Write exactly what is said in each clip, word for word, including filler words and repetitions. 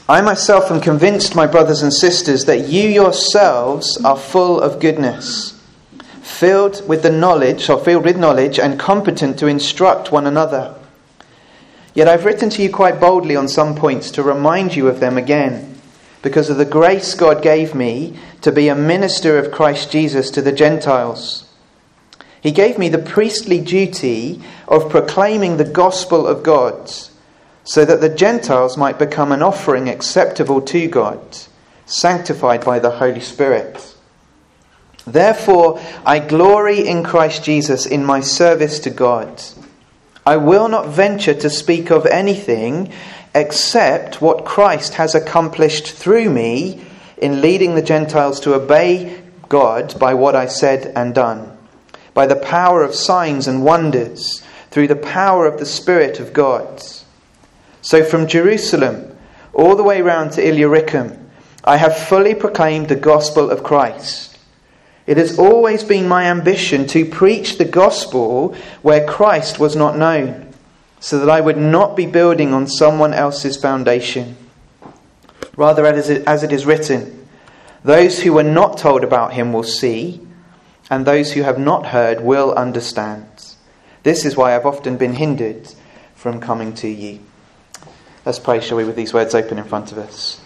I myself am convinced, my brothers and sisters, that you yourselves are full of goodness, filled with the knowledge, or filled with knowledge, and competent to instruct one another. Yet I've written to you quite boldly on some points to remind you of them again, because of the grace God gave me to be a minister of Christ Jesus to the Gentiles. He gave me the priestly duty of proclaiming the gospel of God, so that the Gentiles might become an offering acceptable to God, sanctified by the Holy Spirit. Therefore, I glory in Christ Jesus in my service to God. I will not venture to speak of anything except what Christ has accomplished through me in leading the Gentiles to obey God by what I said and done, by the power of signs and wonders, through the power of the Spirit of God. So from Jerusalem all the way round to Illyricum, I have fully proclaimed the gospel of Christ. It has always been my ambition to preach the gospel where Christ was not known, so that I would not be building on someone else's foundation. Rather, as it, as it is written, those who were not told about him will see, and those who have not heard will understand. This is why I've often been hindered from coming to you. Let's pray, shall we, with these words open in front of us.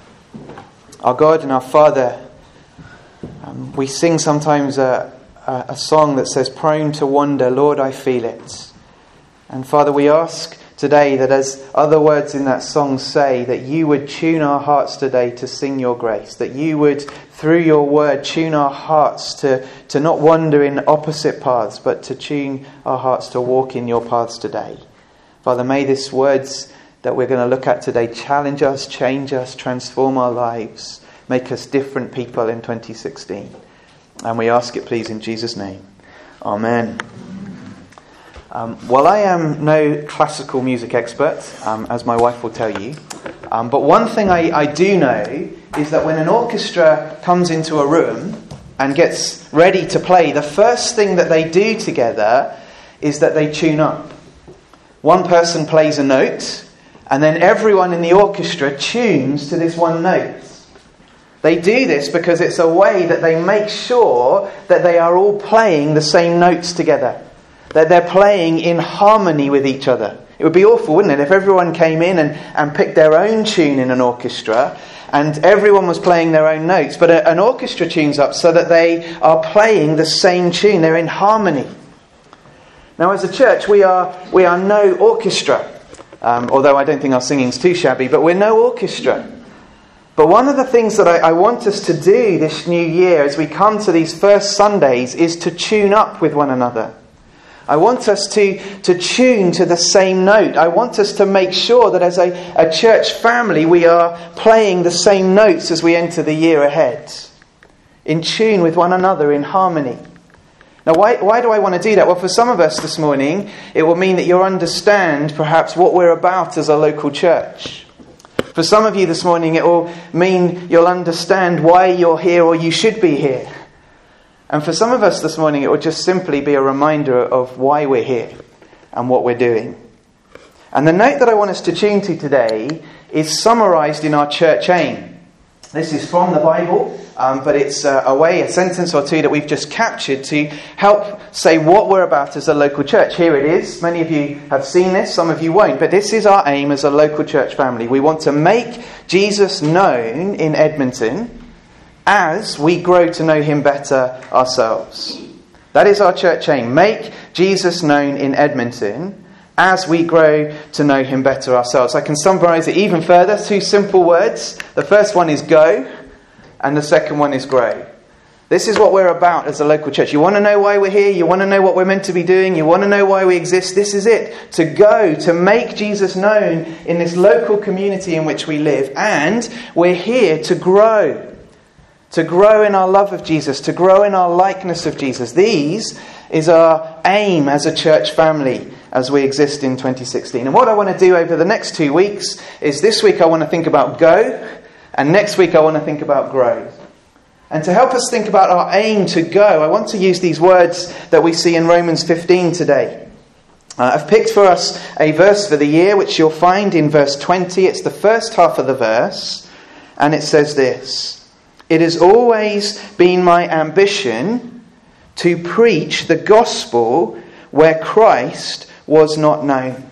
Our God and our Father, um, we sing sometimes a, a, a song that says, prone to wander, Lord, I feel it. And Father, we ask today that, as other words in that song say, that you would tune our hearts today to sing your grace, that you would, through your word, tune our hearts to, to not wander in opposite paths, but to tune our hearts to walk in your paths today. Father, may these words that we're going to look at today challenge us, change us, transform our lives, make us different people in twenty sixteen. And we ask it, please, in Jesus' name. Amen. Um, well, I am no classical music expert, um, as my wife will tell you. Um, but one thing I, I do know is that when an orchestra comes into a room and gets ready to play, the first thing that they do together is that they tune up. One person plays a note, and then everyone in the orchestra tunes to this one note. They do this because it's a way that they make sure that they are all playing the same notes together, that they're playing in harmony with each other. It would be awful, wouldn't it, if everyone came in and, and picked their own tune in an orchestra and everyone was playing their own notes. But a, an orchestra tunes up so that they are playing the same tune. They're in harmony. Now, as a church, we are we are no orchestra. Um, although I don't think our singing's too shabby, but we're no orchestra. But one of the things that I, I want us to do this new year as we come to these first Sundays is to tune up with one another. I want us to, to tune to the same note. I want us to make sure that as a, a church family we are playing the same notes as we enter the year ahead. In tune with one another, in harmony. Now, why, why do I want to do that? Well, for some of us this morning, it will mean that you'll understand perhaps what we're about as a local church. For some of you this morning, it will mean you'll understand why you're here or you should be here. And for some of us this morning, it will just simply be a reminder of why we're here and what we're doing. And the note that I want us to tune to today is summarised in our church aim. This is from the Bible, um, but it's uh, a way, a sentence or two that we've just captured to help say what we're about as a local church. Here it is. Many of you have seen this, some of you won't, but this is our aim as a local church family. We want to make Jesus known in Edmonton as we grow to know him better ourselves. That is our church aim. Make Jesus known in Edmonton as we grow to know him better ourselves. I can summarise it even further. Two simple words. The first one is go, and the second one is grow. This is what we're about as a local church. You want to know why we're here? You want to know what we're meant to be doing? You want to know why we exist? This is it. To go, to make Jesus known in this local community in which we live. And we're here to grow. To grow in our love of Jesus. To grow in our likeness of Jesus. These is our aim as a church family as we exist in twenty sixteen. And what I want to do over the next two weeks is this week I want to think about go, and next week I want to think about grow. And to help us think about our aim to go, I want to use these words that we see in Romans fifteen today. Uh, I've picked for us a verse for the year, which you'll find in verse twenty. It's the first half of the verse, and it says this: "It has always been my ambition to preach the gospel where Christ was not known."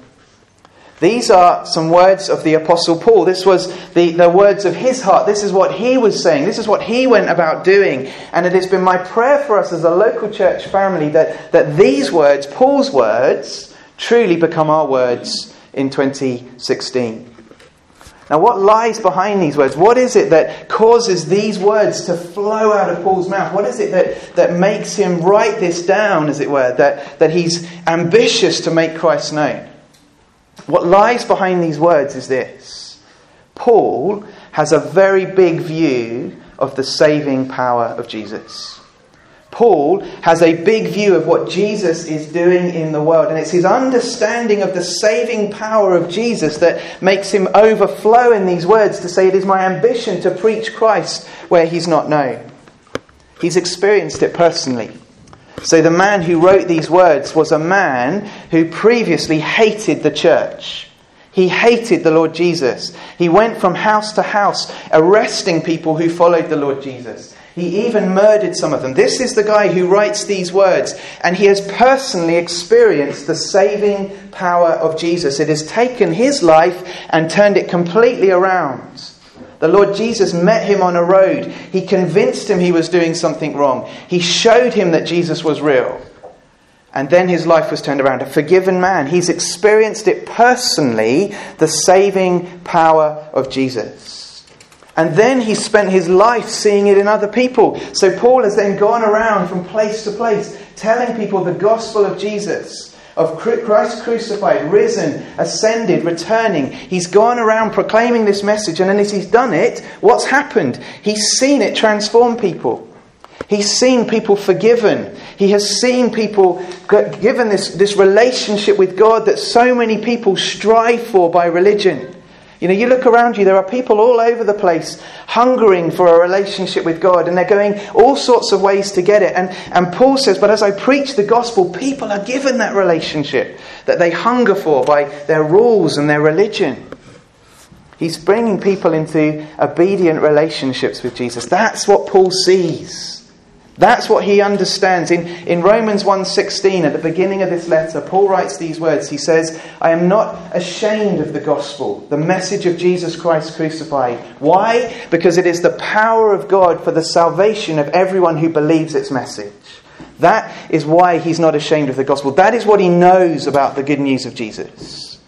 These are some words of the Apostle Paul. This was the, the words of his heart. This is what he was saying. This is what he went about doing. And it has been my prayer for us as a local church family that, that these words, Paul's words, truly become our words in twenty sixteen. Now, what lies behind these words? What is it that causes these words to flow out of Paul's mouth? What is it that, that makes him write this down, as it were, that, that he's ambitious to make Christ known? What lies behind these words is this: Paul has a very big view of the saving power of Jesus. Paul has a big view of what Jesus is doing in the world. And it's his understanding of the saving power of Jesus that makes him overflow in these words to say, it is my ambition to preach Christ where he's not known. He's experienced it personally. So the man who wrote these words was a man who previously hated the church. He hated the Lord Jesus. He went from house to house arresting people who followed the Lord Jesus. He even murdered some of them. This is the guy who writes these words, and he has personally experienced the saving power of Jesus. It has taken his life and turned it completely around. The Lord Jesus met him on a road. He convinced him he was doing something wrong. He showed him that Jesus was real. And then his life was turned around. A forgiven man. He's experienced it personally, the saving power of Jesus. And then he spent his life seeing it in other people. So Paul has then gone around from place to place, telling people the gospel of Jesus, of Christ crucified, risen, ascended, returning. He's gone around proclaiming this message, and then as he's done it, what's happened? He's seen it transform people. He's seen people forgiven. He has seen people given this, this relationship with God that so many people strive for by religion. You know, you look around you, there are people all over the place hungering for a relationship with God, and they're going all sorts of ways to get it. And, and Paul says, but as I preach the gospel, people are given that relationship that they hunger for by their rules and their religion. He's bringing people into obedient relationships with Jesus. That's what Paul sees. That's what he understands. In, in Romans one sixteen, at the beginning of this letter, Paul writes these words. He says, I am not ashamed of the gospel, the message of Jesus Christ crucified. Why? Because it is the power of God for the salvation of everyone who believes its message. That is why he's not ashamed of the gospel. That is what he knows about the good news of Jesus.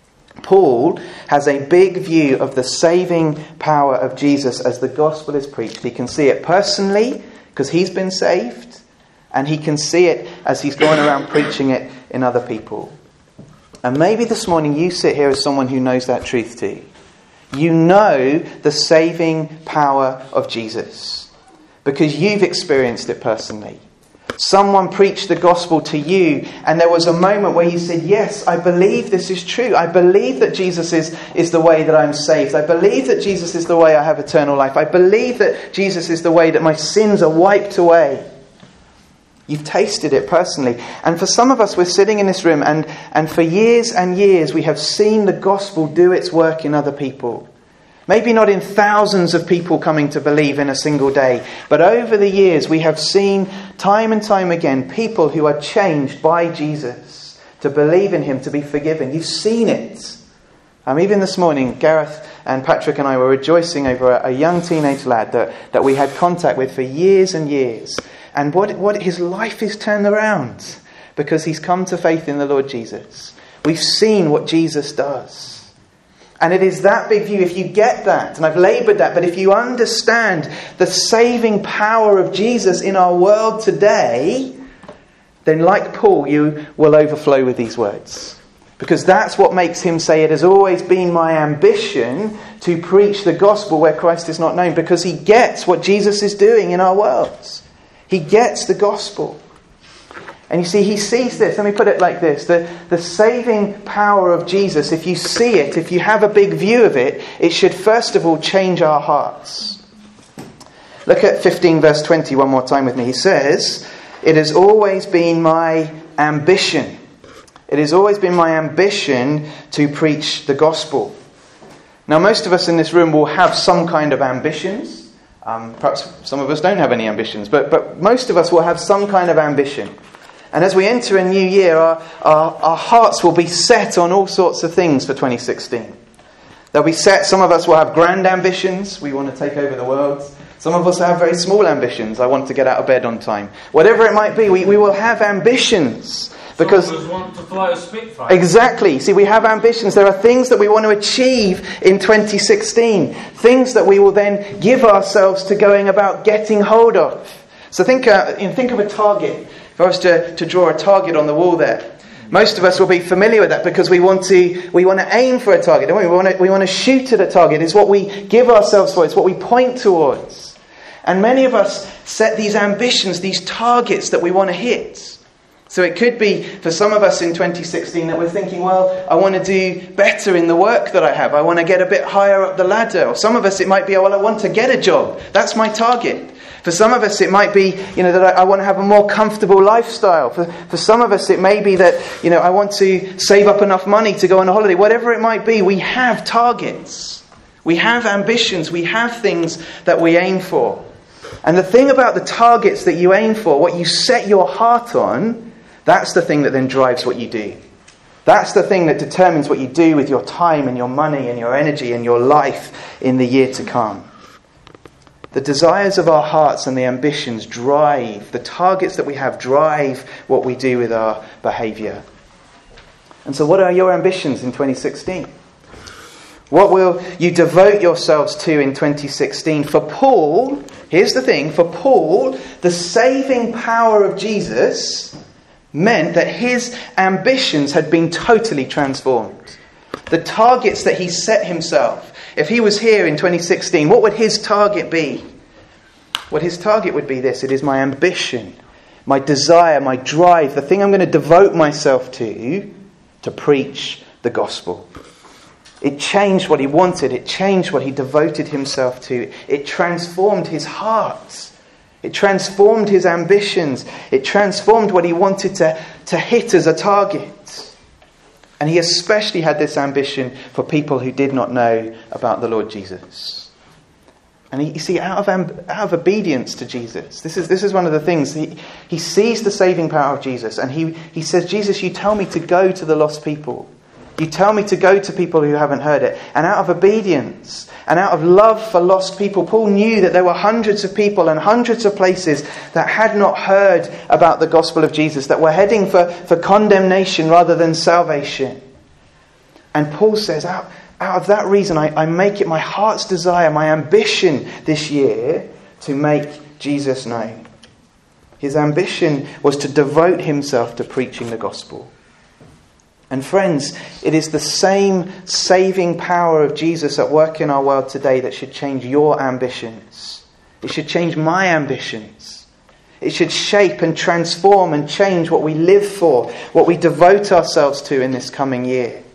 Paul has a big view of the saving power of Jesus as the gospel is preached. He can see it personally, because he's been saved, and he can see it as he's going around preaching it in other people. And maybe this morning you sit here as someone who knows that truth too. You know the saving power of Jesus because you've experienced it personally. Someone preached the gospel to you, and there was a moment where you said, yes, I believe this is true. I believe that Jesus is, is the way that I'm saved. I believe that Jesus is the way I have eternal life. I believe that Jesus is the way that my sins are wiped away. You've tasted it personally. And for some of us, we're sitting in this room, and, and for years and years we have seen the gospel do its work in other people. Maybe not in thousands of people coming to believe in a single day, but over the years we have seen time and time again people who are changed by Jesus to believe in him, to be forgiven. You've seen it. Um, even this morning, Gareth and Patrick and I were rejoicing over a, a young teenage lad that, that we had contact with for years and years. And what, what his life is turned around because he's come to faith in the Lord Jesus. We've seen what Jesus does. And it is that big view, if you get that, and I've laboured that, but if you understand the saving power of Jesus in our world today, then like Paul, you will overflow with these words. Because that's what makes him say, it has always been my ambition to preach the gospel where Christ is not known. Because he gets what Jesus is doing in our worlds. He gets the gospel. And you see, he sees this. Let me put it like this. The, the saving power of Jesus, if you see it, if you have a big view of it, it should first of all change our hearts. Look at fifteen verse twenty one more time with me. He says, it has always been my ambition. It has always been my ambition to preach the gospel. Now, most of us in this room will have some kind of ambitions. Um, perhaps some of us don't have any ambitions, but, but most of us will have some kind of ambition. And as we enter a new year, our, our, our hearts will be set on all sorts of things for twenty sixteen. They'll be set, some of us will have grand ambitions. We want to take over the world. Some of us have very small ambitions. I want to get out of bed on time. Whatever it might be, we, we will have ambitions. Because some of us want to fly a Spitfire. Exactly. See, we have ambitions. There are things that we want to achieve in twenty sixteen. Things that we will then give ourselves to going about getting hold of. So think, uh, you know, think of a target. If I was to, to draw a target on the wall there, most of us will be familiar with that because we want to we want to aim for a target, don't we? We want to, we want to shoot at a target. It's what we give ourselves for. It's what we point towards. And many of us set these ambitions, these targets that we want to hit. So it could be, for some of us in twenty sixteen, that we're thinking, well, I want to do better in the work that I have. I want to get a bit higher up the ladder. Or some of us, it might be, oh, well, I want to get a job. That's my target. For some of us, it might be, you know, that I, I want to have a more comfortable lifestyle. For, for some of us, it may be that, you know, I want to save up enough money to go on a holiday. Whatever it might be, we have targets. We have ambitions. We have things that we aim for. And the thing about the targets that you aim for, what you set your heart on, that's the thing that then drives what you do. That's the thing that determines what you do with your time and your money and your energy and your life in the year to come. The desires of our hearts and the ambitions drive, the targets that we have drive what we do with our behaviour. And so what are your ambitions in twenty sixteen? What will you devote yourselves to in twenty sixteen? For Paul, here's the thing, for Paul, the saving power of Jesus meant that his ambitions had been totally transformed. The targets that he set himself, if he was here in twenty sixteen, what would his target be? Well, his target would be this. It is my ambition, my desire, my drive, the thing I'm going to devote myself to, to preach the gospel. It changed what he wanted. It changed what he devoted himself to. It transformed his heart. It transformed his ambitions. It transformed what he wanted to, to hit as a target. And he especially had this ambition for people who did not know about the Lord Jesus. And he, you see, out of amb- out of obedience to Jesus, this is this is one of the things. He, he sees the saving power of Jesus, and he, he says, Jesus, you tell me to go to the lost people. You tell me to go to people who haven't heard it. And out of obedience and out of love for lost people, Paul knew that there were hundreds of people and hundreds of places that had not heard about the gospel of Jesus, that were heading for, for condemnation rather than salvation. And Paul says, out, out of that reason, I, I make it my heart's desire, my ambition this year to make Jesus known. His ambition was to devote himself to preaching the gospel. And friends, it is the same saving power of Jesus at work in our world today that should change your ambitions. It should change my ambitions. It should shape and transform and change what we live for, what we devote ourselves to in this coming year.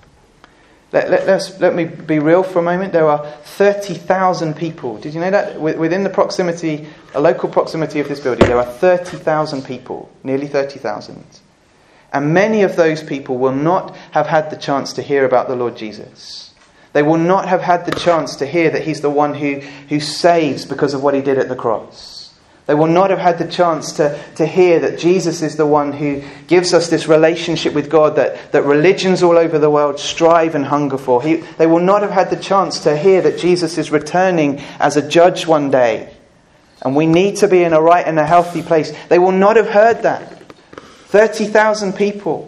Let, let, let's, let me be real for a moment. There are thirty thousand people. Did you know that? Within the proximity, a local proximity of this building, there are thirty thousand people, nearly thirty thousand. And many of those people will not have had the chance to hear about the Lord Jesus. They will not have had the chance to hear that he's the one who, who saves because of what he did at the cross. They will not have had the chance to, to hear that Jesus is the one who gives us this relationship with God that, that religions all over the world strive and hunger for. He, they will not have had the chance to hear that Jesus is returning as a judge one day. And we need to be in a right and a healthy place. They will not have heard that. thirty thousand people.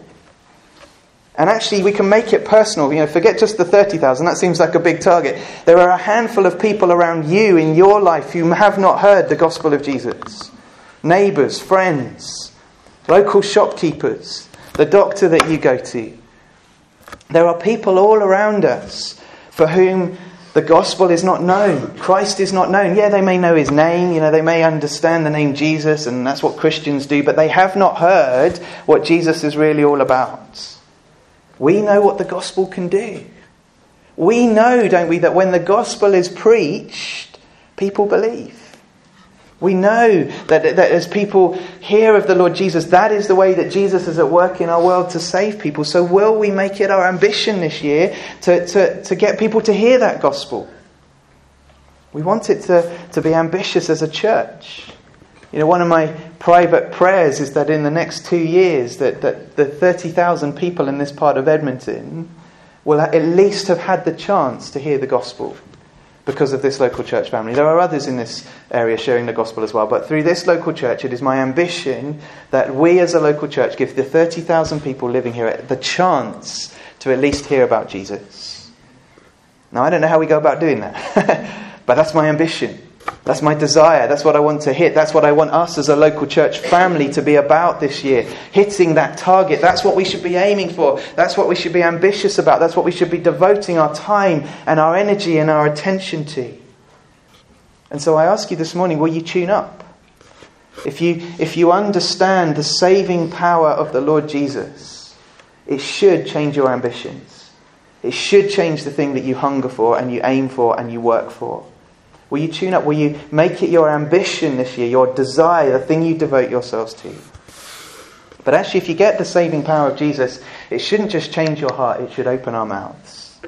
And actually we can make it personal. You know, forget just the thirty thousand. That seems like a big target. There are a handful of people around you in your life who have not heard the gospel of Jesus. Neighbours, friends, local shopkeepers, the doctor that you go to. There are people all around us for whom the gospel is not known. Christ is not known. Yeah, they may know his name. You know, they may understand the name Jesus, and that's what Christians do. But they have not heard what Jesus is really all about. We know what the gospel can do. We know, don't we, that when the gospel is preached, people believe. We know that, that as people hear of the Lord Jesus, that is the way that Jesus is at work in our world to save people. So will we make it our ambition this year to, to, to get people to hear that gospel? We want it to, to be ambitious as a church. You know, one of my private prayers is that in the next two years that, that the thirty thousand people in this part of Edmonton will at least have had the chance to hear the gospel because of this local church family. There are others in this area sharing the gospel as well, but through this local church, it is my ambition that we as a local church give the thirty thousand people living here the chance to at least hear about Jesus. Now, I don't know how we go about doing that, but that's my ambition. That's my desire. That's what I want to hit. That's what I want us as a local church family to be about this year. Hitting that target. That's what we should be aiming for. That's what we should be ambitious about. That's what we should be devoting our time and our energy and our attention to. And so I ask you this morning, will you tune up? If you, if you understand the saving power of the Lord Jesus, it should change your ambitions. It should change the thing that you hunger for and you aim for and you work for. Will you tune up? Will you make it your ambition this year, your desire, the thing you devote yourselves to? But actually, if you get the saving power of Jesus, it shouldn't just change your heart, it should open our mouths.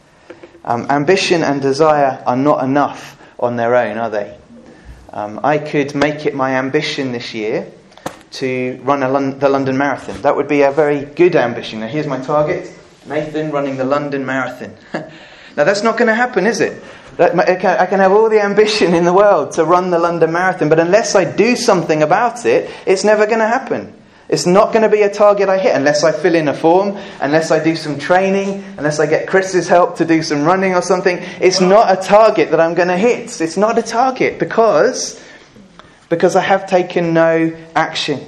Um, ambition and desire are not enough on their own, are they? Um, I could make it my ambition this year to run a Lon- the London Marathon. That would be a very good ambition. Now, here's my target, Nathan running the London Marathon. Now, that's not going to happen, is it? I can have all the ambition in the world to run the London Marathon, but unless I do something about it, it's never going to happen. It's not going to be a target I hit unless I fill in a form, unless I do some training, unless I get Chris's help to do some running or something. It's not a target that I'm going to hit. It's not a target because, because I have taken no action.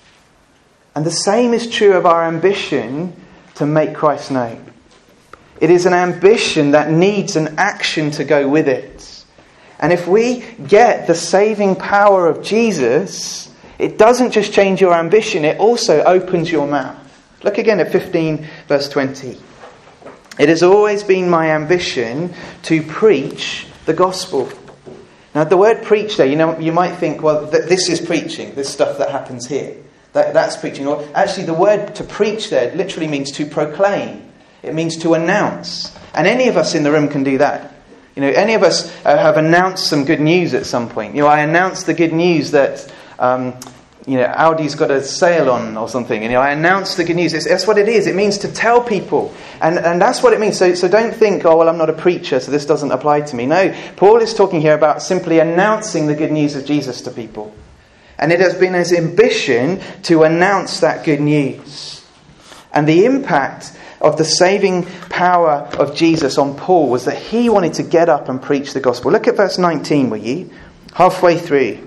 And the same is true of our ambition to make Christ known. It is an ambition that needs an action to go with it. And if we get the saving power of Jesus, it doesn't just change your ambition, it also opens your mouth. Look again at fifteen verse twenty. It has always been my ambition to preach the gospel. Now the word preach there, you know, you might think, well, th- this is preaching, this stuff that happens here. That, that's preaching. Or actually the word to preach there literally means to proclaim. It means to announce. And any of us in the room can do that. You know, any of us uh, have announced some good news at some point. You know, I announced the good news that, um, you know, Audi's got a sale on or something. And, you know, I announced the good news. It's, that's what it is. It means to tell people. And, and that's what it means. So, so don't think, oh, well, I'm not a preacher, so this doesn't apply to me. No, Paul is talking here about simply announcing the good news of Jesus to people. And it has been his ambition to announce that good news. And the impact of the saving power of Jesus on Paul was that he wanted to get up and preach the gospel. Look at verse nineteen, will you? Halfway through.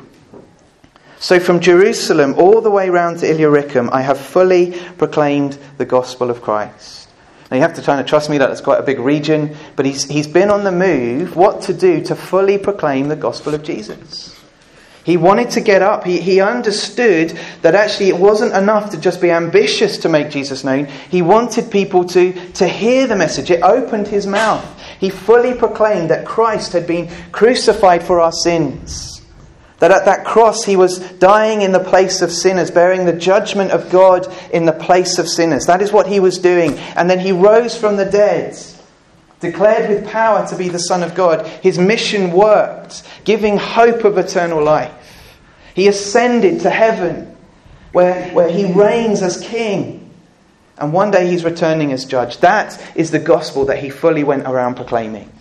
So from Jerusalem all the way round to Illyricum, I have fully proclaimed the gospel of Christ. Now you have to kind of trust me that it's quite a big region, but he's he's been on the move, what to do to fully proclaim the gospel of Jesus. He wanted to get up. He, he understood that actually it wasn't enough to just be ambitious to make Jesus known. He wanted people to, to hear the message. It opened his mouth. He fully proclaimed that Christ had been crucified for our sins. That at that cross he was dying in the place of sinners, bearing the judgment of God in the place of sinners. That is what he was doing. And then he rose from the dead, declared with power to be the Son of God. His mission worked, giving hope of eternal life. He ascended to heaven, where, where he reigns as king. And one day he's returning as judge. That is the gospel that he fully went around proclaiming.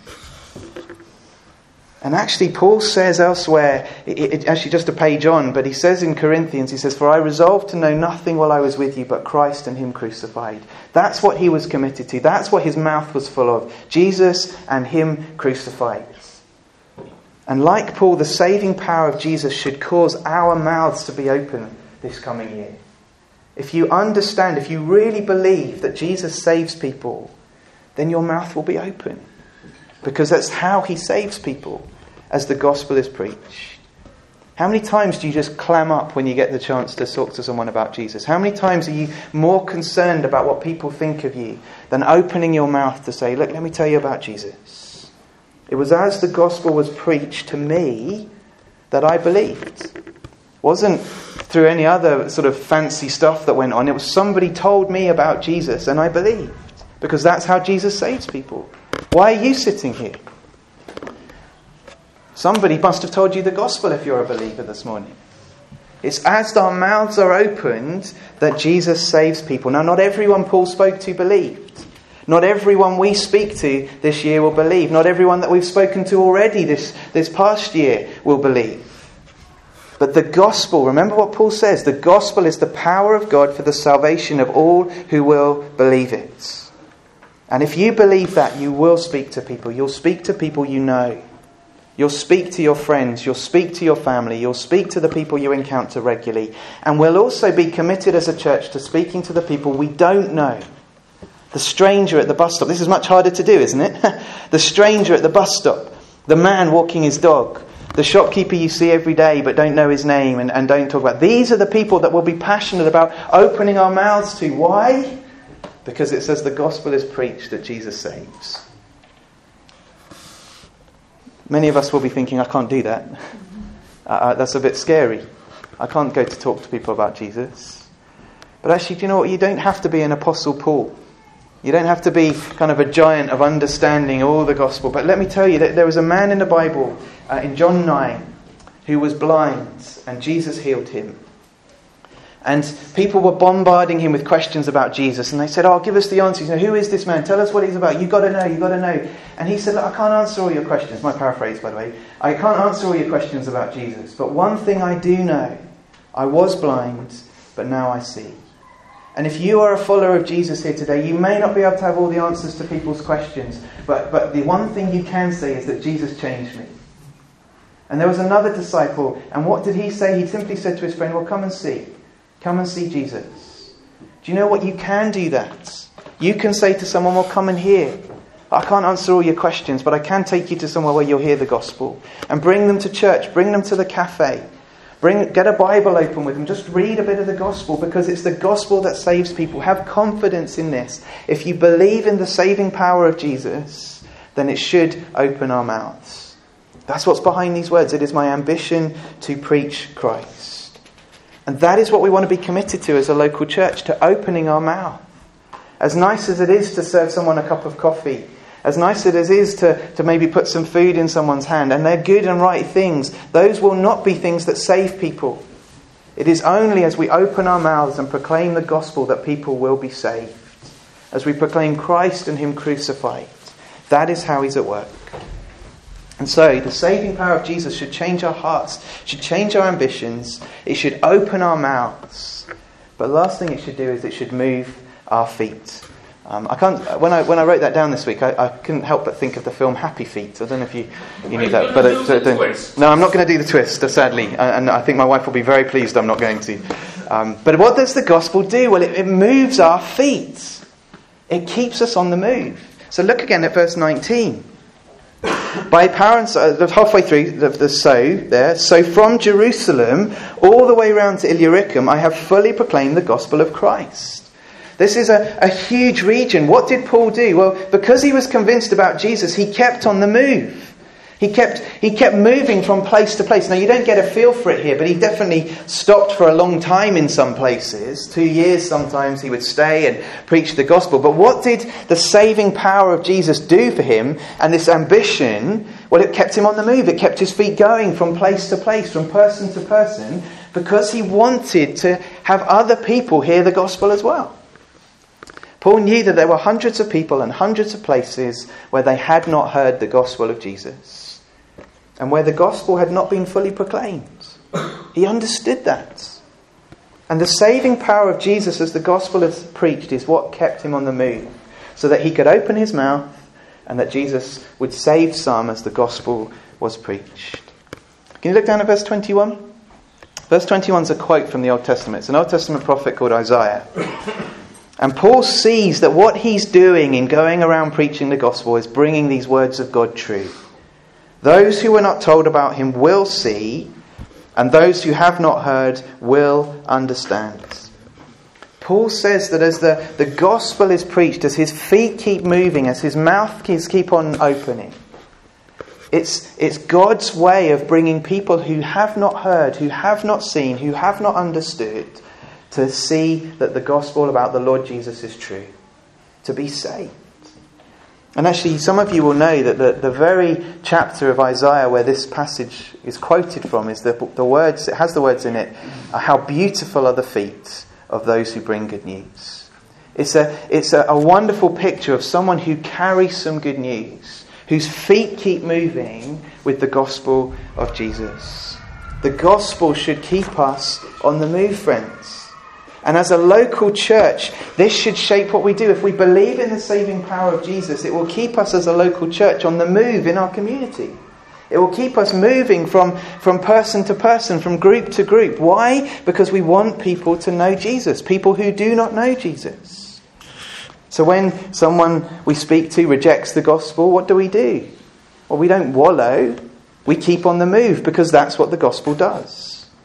And actually Paul says elsewhere, it, it, actually just a page on, but he says in Corinthians, he says, for I resolved to know nothing while I was with you but Christ and him crucified. That's what he was committed to. That's what his mouth was full of. Jesus and him crucified. And like Paul, the saving power of Jesus should cause our mouths to be open this coming year. If you understand, if you really believe that Jesus saves people, then your mouth will be open. Because that's how he saves people, as the gospel is preached. How many times do you just clam up when you get the chance to talk to someone about Jesus? How many times are you more concerned about what people think of you than opening your mouth to say, look, let me tell you about Jesus? It was as the gospel was preached to me that I believed. It wasn't through any other sort of fancy stuff that went on. It was somebody told me about Jesus and I believed. Because that's how Jesus saves people. Why are you sitting here? Somebody must have told you the gospel if you're a believer this morning. It's as our mouths are opened that Jesus saves people. Now, not everyone Paul spoke to believed. Not everyone we speak to this year will believe. Not everyone that we've spoken to already this, this past year will believe. But the gospel, remember what Paul says, the gospel is the power of God for the salvation of all who will believe it. And if you believe that, you will speak to people. You'll speak to people you know. You'll speak to your friends. You'll speak to your family. You'll speak to the people you encounter regularly. And we'll also be committed as a church to speaking to the people we don't know. The stranger at the bus stop. This is much harder to do, isn't it? The stranger at the bus stop. The man walking his dog. The shopkeeper you see every day but don't know his name and, and don't talk about. These are the people that we'll be passionate about opening our mouths to. Why? Because it says the gospel is preached that Jesus saves. Many of us will be thinking, I can't do that. Uh, that's a bit scary. I can't go to talk to people about Jesus. But actually, do you know what? You don't have to be an Apostle Paul. You don't have to be kind of a giant of understanding all the gospel. But let me tell you that there was a man in the Bible, uh, in John nine, who was blind, and Jesus healed him. And people were bombarding him with questions about Jesus. And they said, oh, give us the answers. You know, who is this man? Tell us what he's about. You've got to know, you've got to know. And he said, look, I can't answer all your questions. My paraphrase, by the way. I can't answer all your questions about Jesus. But one thing I do know. I was blind, but now I see. And if you are a follower of Jesus here today, you may not be able to have all the answers to people's questions. But, but the one thing you can say is that Jesus changed me. And there was another disciple. And what did he say? He simply said to his friend, well, come and see. Come and see Jesus. Do you know what? You can do that. You can say to someone, well, come and hear. I can't answer all your questions, but I can take you to somewhere where you'll hear the gospel. And bring them to church. Bring them to the cafe. Bring, get a Bible open with them. Just read a bit of the gospel, because it's the gospel that saves people. Have confidence in this. If you believe in the saving power of Jesus, then it should open our mouths. That's what's behind these words. It is my ambition to preach Christ. And that is what we want to be committed to as a local church, to opening our mouth. As nice as it is to serve someone a cup of coffee, as nice as it is to, to maybe put some food in someone's hand, and they're good and right things, those will not be things that save people. It is only as we open our mouths and proclaim the gospel that people will be saved. As we proclaim Christ and Him crucified. That is how He's at work. And so, the saving power of Jesus should change our hearts, should change our ambitions, it should open our mouths. But the last thing it should do is it should move our feet. Um, I can't. When I when I wrote that down this week, I, I couldn't help but think of the film Happy Feet. I don't know if you, you knew that. But it, it, it, no, I'm not going to do the twist, sadly. And I think my wife will be very pleased I'm not going to. Um, but what does the gospel do? Well, it, it moves our feet. It keeps us on the move. So look again at verse nineteen. By power and so, halfway through the, the so there, so from Jerusalem all the way round to Illyricum, I have fully proclaimed the gospel of Christ. This is a, a huge region. What did Paul do? Well, because he was convinced about Jesus, he kept on the move. He kept he kept moving from place to place. Now, you don't get a feel for it here, but he definitely stopped for a long time in some places. Two years sometimes he would stay and preach the gospel. But what did the saving power of Jesus do for him and this ambition? Well, it kept him on the move. It kept his feet going from place to place, from person to person, because he wanted to have other people hear the gospel as well. Paul knew that there were hundreds of people and hundreds of places where they had not heard the gospel of Jesus. And where the gospel had not been fully proclaimed. He understood that. And the saving power of Jesus as the gospel is preached is what kept him on the move. So that he could open his mouth and that Jesus would save some as the gospel was preached. Can you look down at verse twenty-one? Verse twenty-one is a quote from the Old Testament. It's an Old Testament prophet called Isaiah. And Paul sees that what he's doing in going around preaching the gospel is bringing these words of God true. Those who were not told about him will see, and those who have not heard will understand. Paul says that as the, the gospel is preached, as his feet keep moving, as his mouth keeps keep on opening, It's, it's God's way of bringing people who have not heard, who have not seen, who have not understood, to see that the gospel about the Lord Jesus is true, to be saved. And actually, some of you will know that the, the very chapter of Isaiah where this passage is quoted from is the, the words, it has the words in it, how beautiful are the feet of those who bring good news. It's a, it's a, a wonderful picture of someone who carries some good news, whose feet keep moving with the gospel of Jesus. The gospel should keep us on the move, friends. And as a local church, this should shape what we do. If we believe in the saving power of Jesus, it will keep us as a local church on the move in our community. It will keep us moving from, from person to person, from group to group. Why? Because we want people to know Jesus, people who do not know Jesus. So when someone we speak to rejects the gospel, what do we do? Well, we don't wallow. We keep on the move because that's what the gospel does.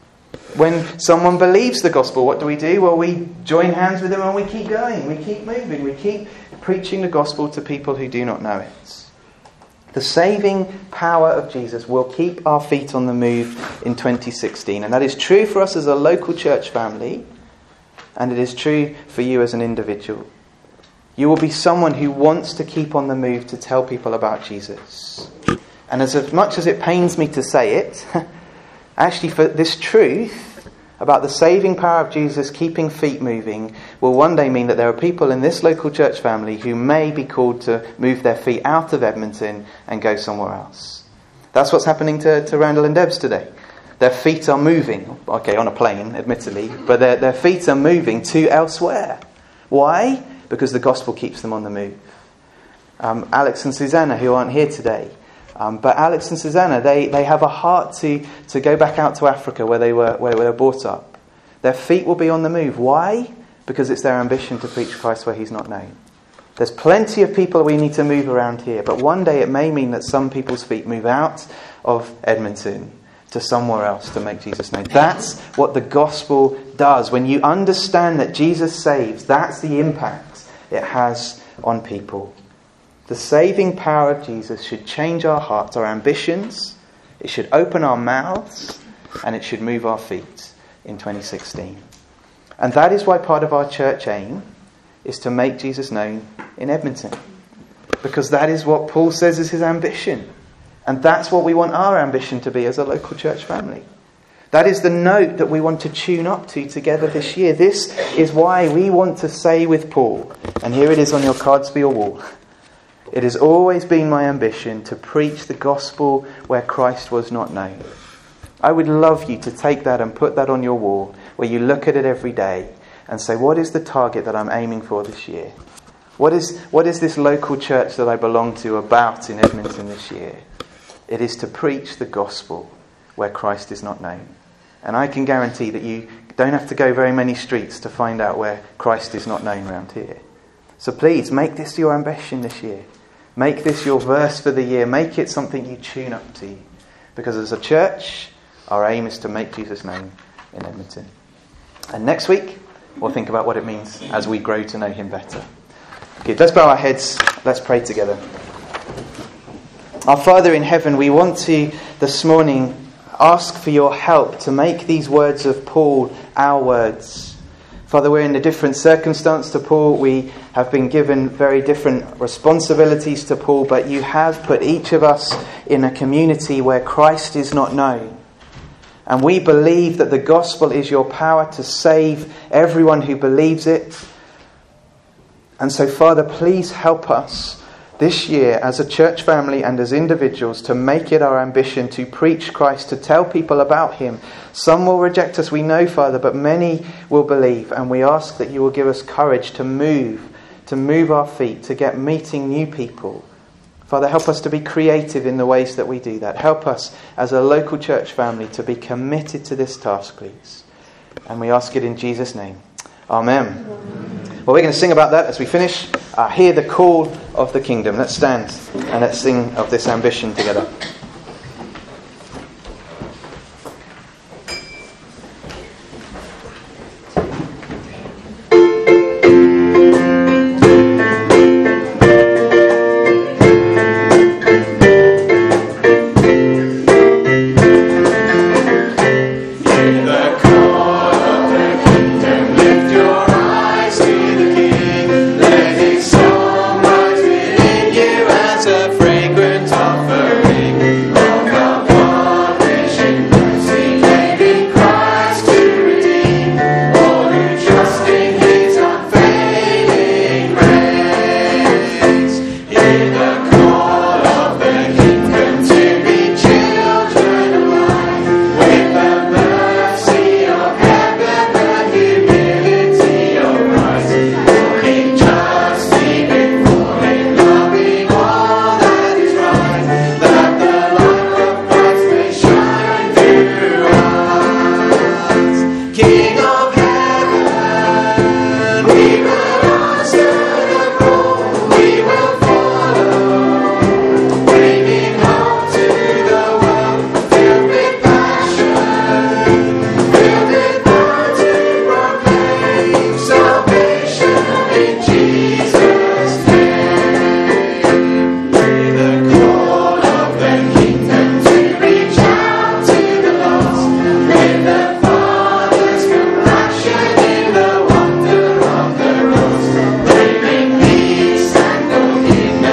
When someone believes the gospel, what do we do? Well, we join hands with them and we keep going. We keep moving. We keep preaching the gospel to people who do not know it. The saving power of Jesus will keep our feet on the move in twenty sixteen. And that is true for us as a local church family. And it is true for you as an individual. You will be someone who wants to keep on the move to tell people about Jesus. And as much as it pains me to say it, actually, for this truth about the saving power of Jesus keeping feet moving will one day mean that there are people in this local church family who may be called to move their feet out of Edmonton and go somewhere else. That's what's happening to, to Randall and Debs today. Their feet are moving, okay, on a plane, admittedly, but their, their feet are moving to elsewhere. Why? Because the gospel keeps them on the move. Um, Alex and Susanna, who aren't here today, Um, but Alex and Susanna, they, they have a heart to, to go back out to Africa where they were where they were brought up. Their feet will be on the move. Why? Because it's their ambition to preach Christ where he's not known. There's plenty of people we need to move around here, but one day it may mean that some people's feet move out of Edmonton to somewhere else to make Jesus known. That's what the gospel does. When you understand that Jesus saves, that's the impact it has on people. The saving power of Jesus should change our hearts, our ambitions. It should open our mouths, and it should move our feet in twenty sixteen. And that is why part of our church aim is to make Jesus known in Edmonton. Because that is what Paul says is his ambition. And that's what we want our ambition to be as a local church family. That is the note that we want to tune up to together this year. This is why we want to say with Paul, and here it is on your cards for your wall, it has always been my ambition to preach the gospel where Christ was not known. I would love you to take that and put that on your wall, where you look at it every day and say, what is the target that I'm aiming for this year? What is, what is this local church that I belong to about in Edmonton this year? It is to preach the gospel where Christ is not known. And I can guarantee that you don't have to go very many streets to find out where Christ is not known around here. So please, make this your ambition this year. Make this your verse for the year. Make it something you tune up to. Because as a church, our aim is to make Jesus known in Edmonton. And next week, we'll think about what it means as we grow to know him better. Okay, let's bow our heads. Let's pray together. Our Father in heaven, we want to, this morning, ask for your help to make these words of Paul our words. Father, we're in a different circumstance to Paul. We have been given very different responsibilities to Paul, but you have put each of us in a community where Christ is not known. And we believe that the gospel is your power to save everyone who believes it. And so, Father, please help us this year as a church family and as individuals to make it our ambition to preach Christ, to tell people about him. Some will reject us, we know, Father, but many will believe. And we ask that you will give us courage to move, to move our feet, to get meeting new people. Father, help us to be creative in the ways that we do that. Help us as a local church family to be committed to this task, please. And we ask it in Jesus' name. Amen. Amen. Well, we're going to sing about that as we finish. Uh, hear the call of the kingdom. Let's stand and let's sing of this ambition together.